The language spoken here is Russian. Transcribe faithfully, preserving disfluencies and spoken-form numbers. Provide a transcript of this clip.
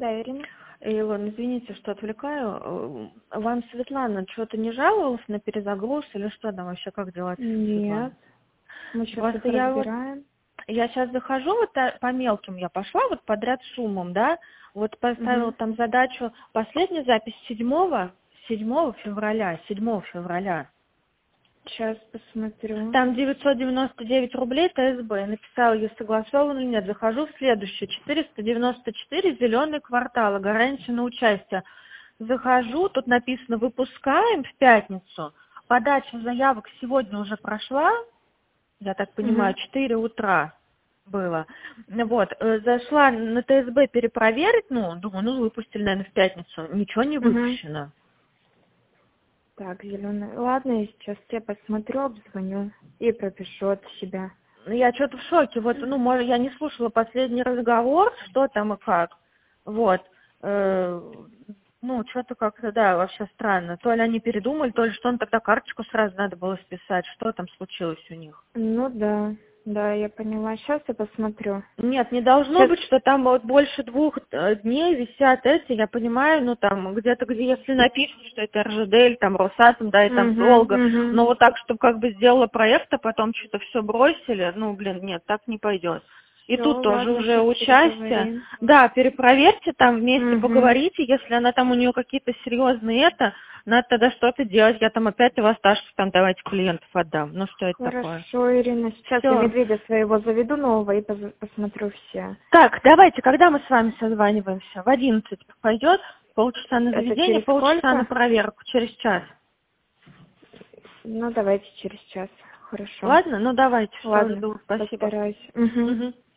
Да, Ирина. Илон, извините, что отвлекаю. Вам Светлана что-то не жаловалась на перезагруз или что там вообще, как дела, Светлана? Нет. Мы сейчас Просто их я вот, разбираем. я сейчас захожу, вот та- по мелким я пошла, вот подряд шумом, да, вот поставила Угу. там задачу, последняя запись седьмого, седьмого февраля, седьмого февраля. Сейчас посмотрю. Там девятьсот девяносто девять рублей ТСБ. Я написала, ее согласовано или нет. Захожу в следующее. четыреста девяносто четыре зеленый квартал. Гарантия на участие. Захожу, тут написано выпускаем в пятницу. Подача заявок сегодня уже прошла. Я так понимаю, Угу. четыре утра было. Вот, э, зашла на ТСБ перепроверить, ну, думаю, ну, выпустили, наверное, в пятницу. Ничего не Угу. выпущено. Так, зеленый. Ладно, я сейчас тебе посмотрю, обзвоню и пропишу от себя. Ну, я что-то в шоке. Вот, ну, может, я не слушала последний разговор, что там и как. Вот. Э, ну, что-то как-то, да, вообще странно. То ли они передумали, то ли что, он тогда карточку сразу надо было списать. Что там случилось у них? Ну да, да, я поняла. Сейчас я посмотрю. Нет, не должно Сейчас. быть, что там вот больше двух э, дней висят эти, я понимаю, ну там где-то, где если напишут, что это РЖД или там Росатом, да, и там Угу, долго, угу. но вот так, чтобы как бы сделала проект, а потом что-то все бросили, ну, блин, нет, так не пойдет. И Все, тут тоже ладно, уже сейчас участие. переговорим. Да, перепроверьте там вместе, Угу. поговорите, если она там у нее какие-то серьезные это, надо тогда что-то делать. Я там опять его Сташку там давайте клиентов отдам. Ну что это такое? Хорошо, Ирина. Сейчас я Все. медведя своего заведу нового и поз- посмотрю все. Так, давайте, когда мы с вами созваниваемся? В одиннадцать пойдет? Полчаса на Это заведение, через полчаса на сколько? проверку, через час. Ну, давайте через час. Хорошо. Ладно? Ну давайте, все, Ладно, жду. Спасибо. постараюсь. Угу. Мгм.